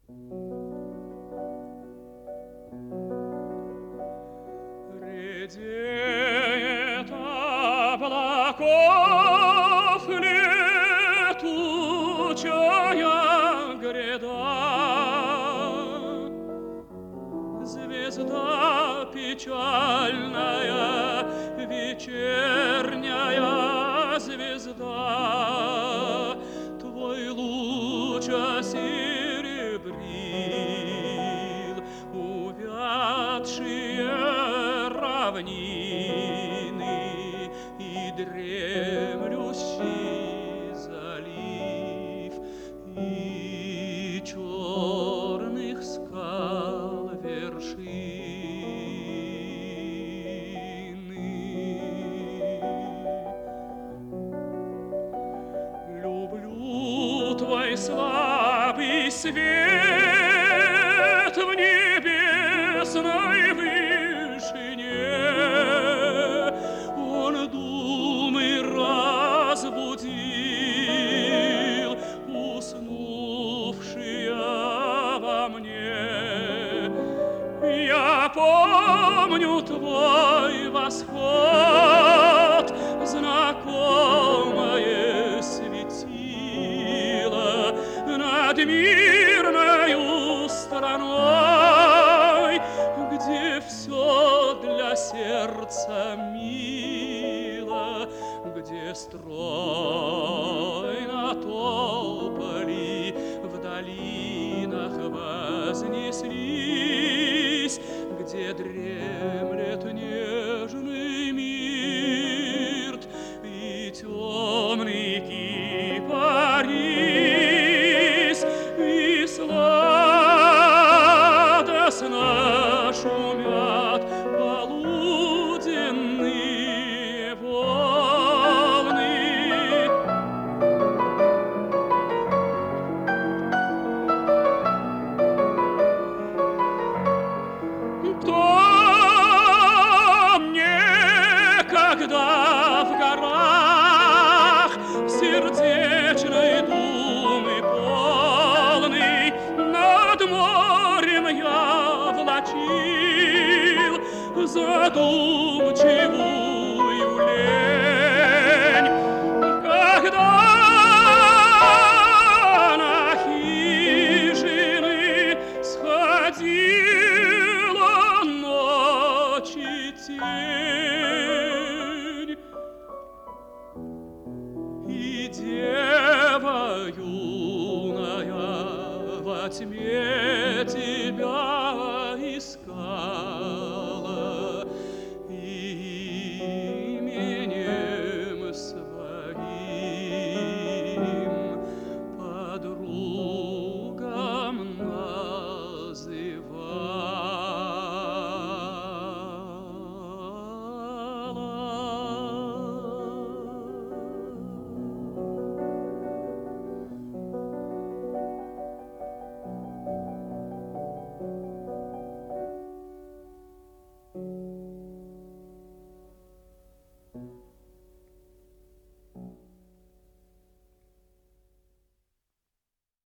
Редеет облаков летучая гряда, звезда печальная, вечерняя звезда, твой луч осеребрил увядшие равнины и дремлющий залив, и черных скал вершины. Люблю твой слабый свет в небесной вышине. Он думы разбудил, уснувшие во мне. Я помню твой восход, знакомое светило над мирною страной, где все для сердца мило, где стройно тополи в долинах вознеслись, где дремлет нежный мирт и темный кипарис, и сладостно шумят полуденные волны. Там некогда в горах сердечной думы полный над морем я влачил задумчивую лень, когда на хижины сходила ночи тень, и дева юная во тьме тебя искала.